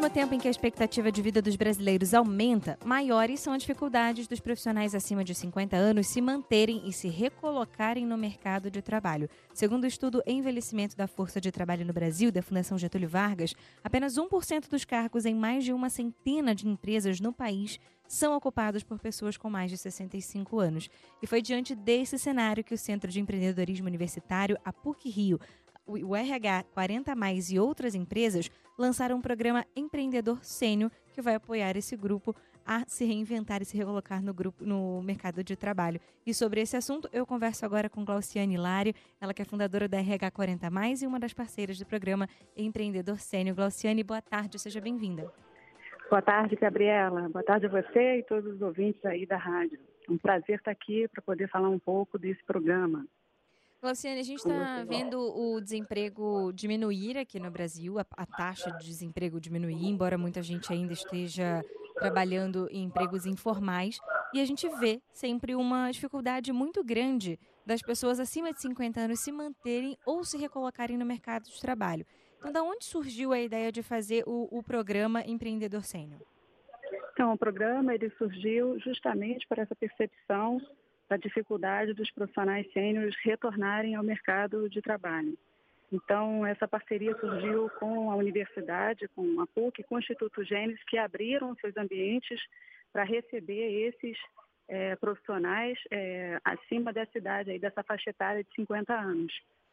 mesmo tempo em que a expectativa de vida dos brasileiros aumenta, maiores são as dificuldades dos profissionais acima de 50 anos se manterem e se recolocarem no mercado de trabalho. Segundo o estudo Envelhecimento da Força de Trabalho no Brasil, da Fundação Getúlio Vargas, apenas 1% dos cargos em mais de uma centena de empresas no país são ocupados por pessoas com mais de 65 anos. E foi diante desse cenário que o Centro de Empreendedorismo Universitário, a PUC-Rio, o RH 40+, e outras empresas lançaram um programa Empreendedor Sênior que vai apoiar esse grupo a se reinventar e se recolocar no mercado de trabalho. E sobre esse assunto, eu converso agora com Glauciane Hilário, ela que é fundadora da RH 40+, e uma das parceiras do programa Empreendedor Sênior. Glauciane, boa tarde, seja bem-vinda. Boa tarde, Gabriela. Boa tarde a você e todos os ouvintes aí da rádio. É um prazer estar aqui para poder falar um pouco desse programa. Glauciane, a gente está vendo o desemprego diminuir aqui no Brasil, a taxa de desemprego diminuir, embora muita gente ainda esteja trabalhando em empregos informais, e a gente vê sempre uma dificuldade muito grande das pessoas acima de 50 anos se manterem ou se recolocarem no mercado de trabalho. Então, da onde surgiu a ideia de fazer o programa Empreendedor Sênior? Então, o programa ele surgiu justamente por essa percepção da dificuldade dos profissionais sêniores retornarem ao mercado de trabalho. Então, essa parceria surgiu com a universidade, com a PUC, com o Instituto Gênesis, que abriram seus ambientes para receber esses profissionais acima dessa idade, aí, dessa faixa etária de 50 anos.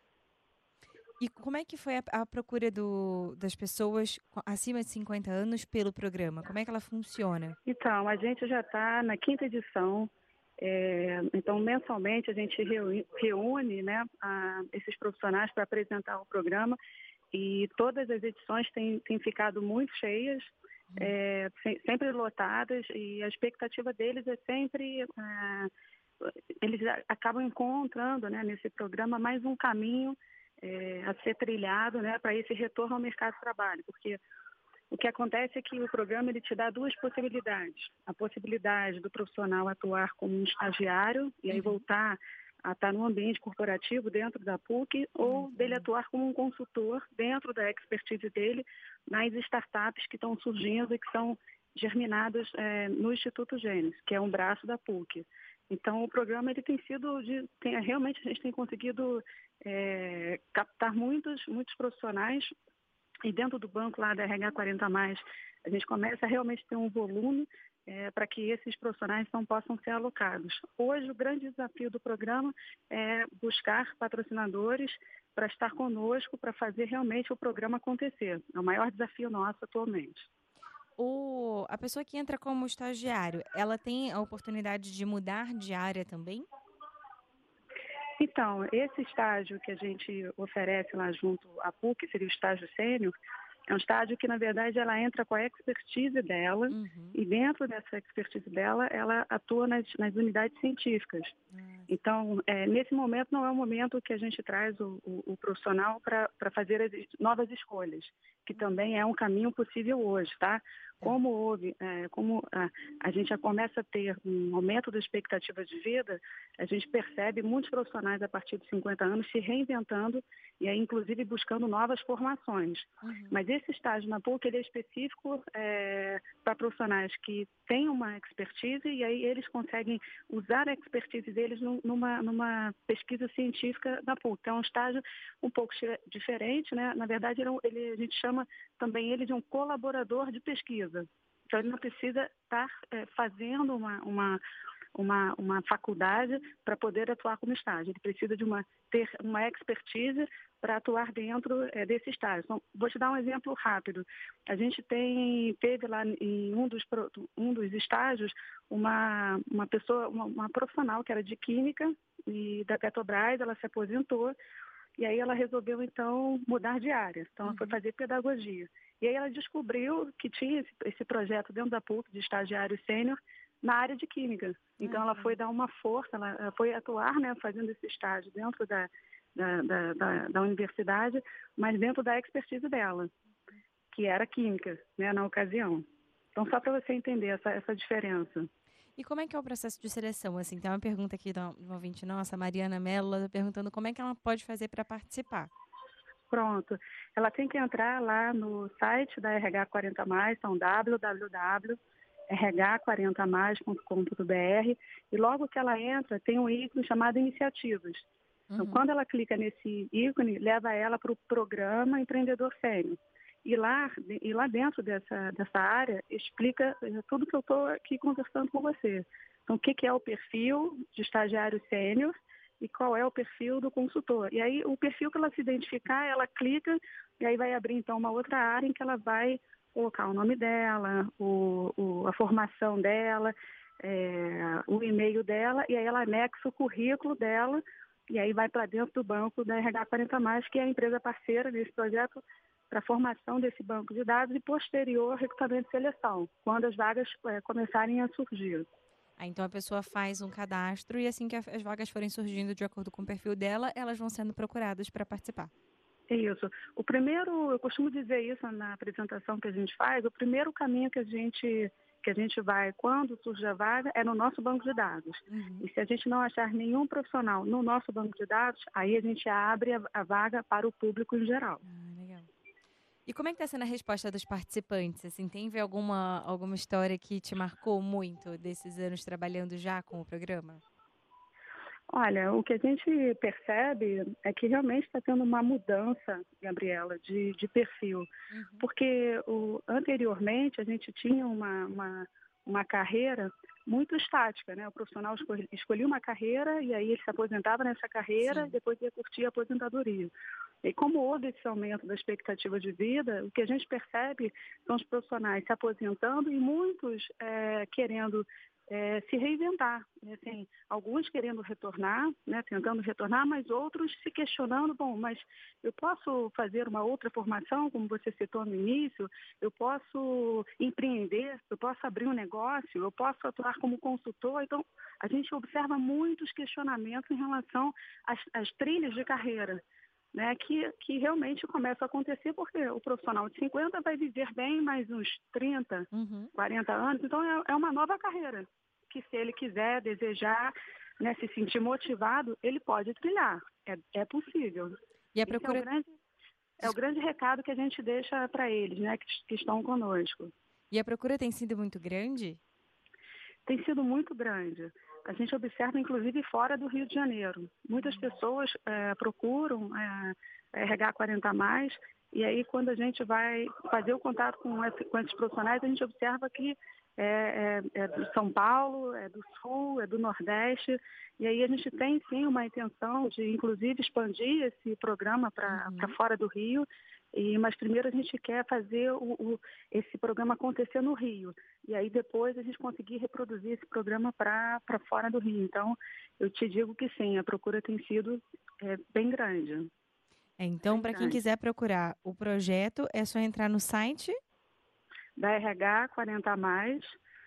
E como é que foi a procura das pessoas acima de 50 anos pelo programa? Como é que ela funciona? Então, a gente já está na 5ª edição. Então, mensalmente, a gente reúne, né, esses profissionais para apresentar o programa, e todas as edições têm ficado muito cheias, sempre lotadas, e a expectativa deles é sempre... eles acabam encontrando, né, nesse programa mais um caminho a ser trilhado, né, para esse retorno ao mercado de trabalho, porque o que acontece é que o programa ele te dá duas possibilidades. A possibilidade do profissional atuar como um estagiário e aí voltar a estar no ambiente corporativo dentro da PUC, ou dele atuar como um consultor dentro da expertise dele nas startups que estão surgindo e que são germinadas no Instituto Gênesis, que é um braço da PUC. Então, o programa ele tem sido, realmente a gente tem conseguido captar muitos profissionais. E dentro do banco lá da RH 40+, a gente começa a realmente ter um volume para que esses profissionais não possam ser alocados. Hoje, o grande desafio do programa é buscar patrocinadores para estar conosco, para fazer realmente o programa acontecer. É o maior desafio nosso atualmente. A pessoa que entra como estagiário, ela tem a oportunidade de mudar de área também? Então, esse estágio que a gente oferece lá junto à PUC, seria o estágio sênior, é um estágio que, na verdade, ela entra com a expertise dela, e dentro dessa expertise dela, ela atua nas unidades científicas. Então, nesse momento, não é o momento que a gente traz o profissional para fazer as novas escolhas, que também é um caminho possível hoje, tá? Como a gente já começa a ter um aumento da expectativa de vida, a gente percebe muitos profissionais a partir de 50 anos se reinventando e aí, inclusive, buscando novas formações. Mas esse estágio na PUC ele é específico para profissionais que têm uma expertise e aí eles conseguem usar a expertise deles numa pesquisa científica da PUC. Então, é um estágio um pouco diferente, né? Na verdade, a gente chama também ele de um colaborador de pesquisa. Então, ele não precisa estar fazendo uma faculdade para poder atuar como estágio. Ele precisa ter uma expertise para atuar dentro desse estágio. Então, vou te dar um exemplo rápido. A gente teve lá em um dos estágios uma pessoa, uma profissional que era de química e da Petrobras, ela se aposentou. E aí ela resolveu, então, mudar de área. Então, ela foi fazer pedagogia. E aí ela descobriu que tinha esse projeto dentro da PUC de estagiário sênior na área de química. Então, ela foi dar uma força, ela foi atuar, né, fazendo esse estágio dentro da universidade, mas dentro da expertise dela, que era química, né, na ocasião. Então, só para você entender essa diferença. E como é que é o processo de seleção? Assim, tem uma pergunta aqui de uma ouvinte nossa, Mariana Mello, ela tá perguntando como é que ela pode fazer para participar. Pronto. Ela tem que entrar lá no site da RH 40 Mais, então www.rh40mais.com.br, e logo que ela entra tem um ícone chamado Iniciativas. Então, quando ela clica nesse ícone, leva ela para o programa Empreendedor Sênior. E lá dentro dessa área explica tudo que eu estou aqui conversando com você. Então, o que é o perfil de estagiário sênior e qual é o perfil do consultor. E aí, o perfil que ela se identificar, ela clica e aí vai abrir, então, uma outra área em que ela vai colocar o nome dela, a formação dela, o e-mail dela, e aí ela anexa o currículo dela e aí vai para dentro do banco da RH 40 Mais, que é a empresa parceira desse projeto para a formação desse banco de dados e posterior recrutamento e seleção, quando as vagas começarem a surgir. Então a pessoa faz um cadastro e assim que as vagas forem surgindo de acordo com o perfil dela, elas vão sendo procuradas para participar. Isso. O primeiro, eu costumo dizer isso na apresentação que a gente faz, o primeiro caminho que a gente vai quando surge a vaga é no nosso banco de dados. E se a gente não achar nenhum profissional no nosso banco de dados, aí a gente abre a vaga para o público em geral. Legal. E como é que está sendo a resposta dos participantes? Assim, teve alguma história que te marcou muito desses anos trabalhando já com o programa? Olha, o que a gente percebe é que realmente está tendo uma mudança, Gabriela, de perfil. Porque anteriormente a gente tinha uma carreira muito estática, né? O profissional escolhia uma carreira e aí ele se aposentava nessa carreira e depois ia curtir a aposentadoria. E como houve esse aumento da expectativa de vida, o que a gente percebe são os profissionais se aposentando e muitos querendo se reinventar. Assim, alguns querendo retornar, né, tentando retornar, mas outros se questionando, mas eu posso fazer uma outra formação, como você citou no início, eu posso empreender, eu posso abrir um negócio, eu posso atuar como consultor. Então, a gente observa muitos questionamentos em relação às trilhas de carreira. Né, que realmente começa a acontecer porque o profissional de 50 vai viver bem mais uns 30, 40 anos. Então, é uma nova carreira que, se ele quiser, desejar, né, se sentir motivado, ele pode trilhar. É possível. E a procura... é o grande recado que a gente deixa para eles, né, que estão conosco. E a procura tem sido muito grande? Tem sido muito grande. A gente observa, inclusive, fora do Rio de Janeiro. Muitas pessoas procuram RH 40 Mais, e aí quando a gente vai fazer o contato com esses profissionais, a gente observa que é do São Paulo, é do Sul, é do Nordeste, e aí a gente tem sim uma intenção de, inclusive, expandir esse programa para fora do Rio. Mas primeiro a gente quer fazer esse programa acontecer no Rio. E aí depois a gente conseguir reproduzir esse programa para fora do Rio. Então, eu te digo que sim, a procura tem sido bem grande. Então, para quem quiser procurar o projeto, é só entrar no site da RH 40 Mais.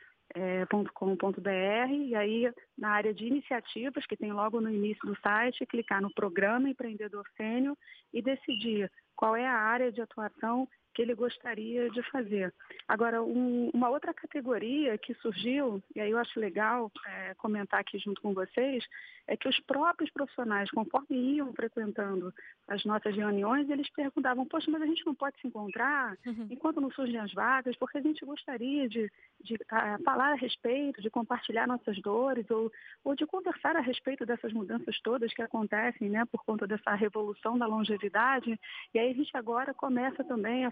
.com.br, e aí na área de iniciativas, que tem logo no início do site, clicar no programa Empreendedor Sênior e decidir qual é a área de atuação que ele gostaria de fazer. Agora, uma outra categoria que surgiu, e aí eu acho legal comentar aqui junto com vocês, é que os próprios profissionais, conforme iam frequentando as nossas reuniões, eles perguntavam, poxa, mas a gente não pode se encontrar enquanto não surgem as vagas, porque a gente gostaria de falar a respeito, de compartilhar nossas dores, ou de conversar a respeito dessas mudanças todas que acontecem, né, por conta dessa revolução da longevidade. E aí a gente agora começa também a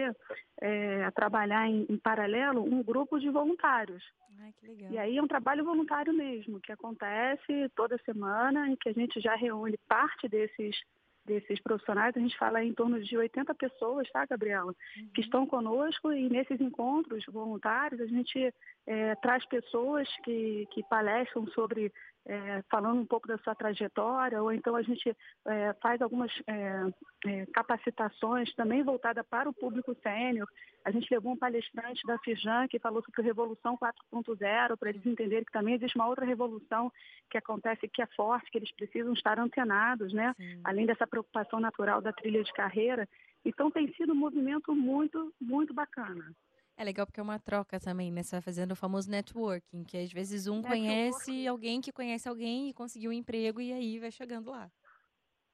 trabalhar em paralelo um grupo de voluntários. Ai, que legal. E aí é um trabalho voluntário mesmo, que acontece toda semana, em que a gente já reúne parte desses profissionais. A gente fala em torno de 80 pessoas, tá, Gabriela? Que estão conosco, e nesses encontros voluntários a gente traz pessoas que palestram sobre, falando um pouco da sua trajetória, ou então a gente faz algumas capacitações também voltadas para o público sênior. A gente levou um palestrante da Firjan que falou sobre Revolução 4.0, para eles entenderem que também existe uma outra revolução que acontece, que é forte, que eles precisam estar antenados, né? Além dessa preocupação natural da trilha de carreira. Então tem sido um movimento muito, muito bacana. É legal porque é uma troca também, né? Você vai fazendo o famoso networking, que às vezes conhece alguém que conhece alguém e conseguiu um emprego e aí vai chegando lá.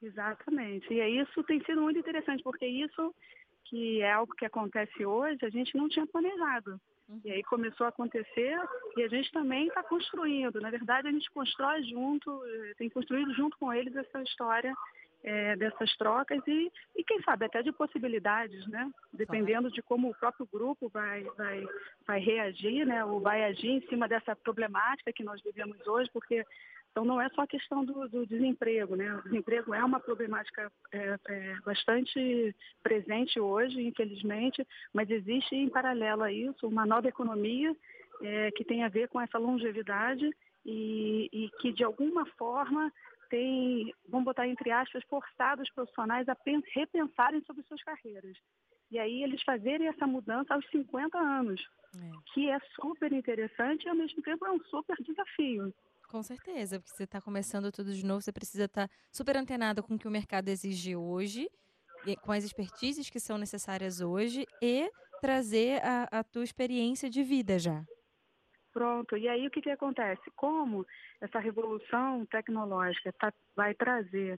Exatamente. E isso tem sido muito interessante, porque isso que é algo que acontece hoje, a gente não tinha planejado. E aí começou a acontecer e a gente também está construindo. Na verdade, a gente constrói junto, tem construído junto com eles essa história dessas trocas e quem sabe até de possibilidades, né? Dependendo de como o próprio grupo vai reagir, né? Ou vai agir em cima dessa problemática que nós vivemos hoje, porque então não é só a questão do desemprego, né? O desemprego é uma problemática bastante presente hoje, infelizmente, mas existe em paralelo a isso uma nova economia que tem a ver com essa longevidade e que de alguma forma tem, vamos botar entre aspas, forçado os profissionais a repensarem sobre suas carreiras. E aí eles fazerem essa mudança aos 50 anos, que é super interessante e ao mesmo tempo é um super desafio. Com certeza, porque você está começando tudo de novo, você precisa estar super antenado com o que o mercado exige hoje, com as expertises que são necessárias hoje e trazer a tua experiência de vida já. Pronto, e aí o que acontece? Como essa revolução tecnológica vai trazer,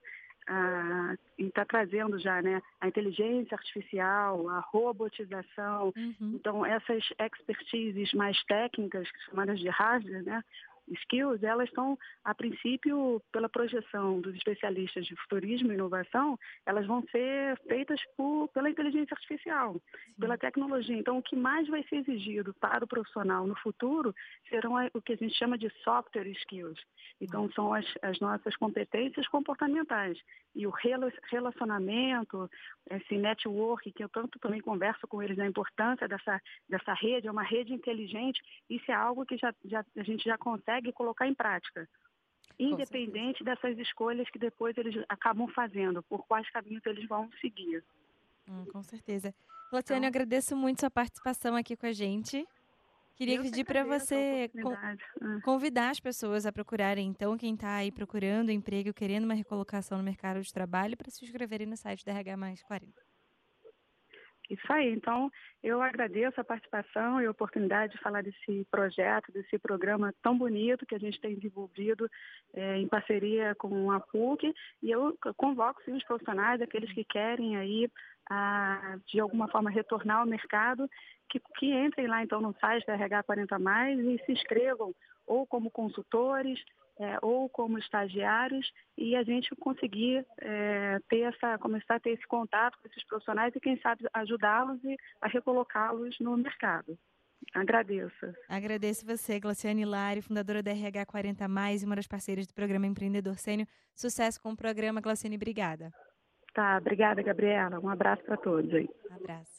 e está trazendo já, né, a inteligência artificial, a robotização, então essas expertises mais técnicas, chamadas de hardware, né, skills, elas estão, a princípio, pela projeção dos especialistas de futurismo e inovação, elas vão ser feitas pela inteligência artificial, pela tecnologia. Então, o que mais vai ser exigido para o profissional no futuro serão o que a gente chama de software skills. Então, são as nossas competências comportamentais. E o relacionamento, esse network, que eu tanto também converso com eles, a importância dessa rede, é uma rede inteligente, isso é algo que a gente já consegue colocar em prática, independente dessas escolhas que depois eles acabam fazendo, por quais caminhos eles vão seguir. Com certeza. Glauciane, eu agradeço muito sua participação aqui com a gente. Queria pedir para você convidar as pessoas a procurarem, então, quem está aí procurando emprego, querendo uma recolocação no mercado de trabalho, para se inscreverem no site da RH+40. Isso aí. Então, eu agradeço a participação e a oportunidade de falar desse projeto, desse programa tão bonito que a gente tem desenvolvido em parceria com a PUC. E eu convoco, sim, os profissionais, aqueles que querem aí, de alguma forma, retornar ao mercado, que entrem lá, então, no site da RH40+, e se inscrevam ou como consultores, ou como estagiários, e a gente conseguir começar a ter esse contato com esses profissionais e, quem sabe, ajudá-los a recolocá-los no mercado. Agradeço. Agradeço você, Glauciane Hilário, fundadora da RH40+, e uma das parceiras do programa Empreendedor Sênior. Sucesso com o programa, Glauciane, obrigada. Tá, obrigada, Gabriela. Um abraço para todos aí. Um abraço.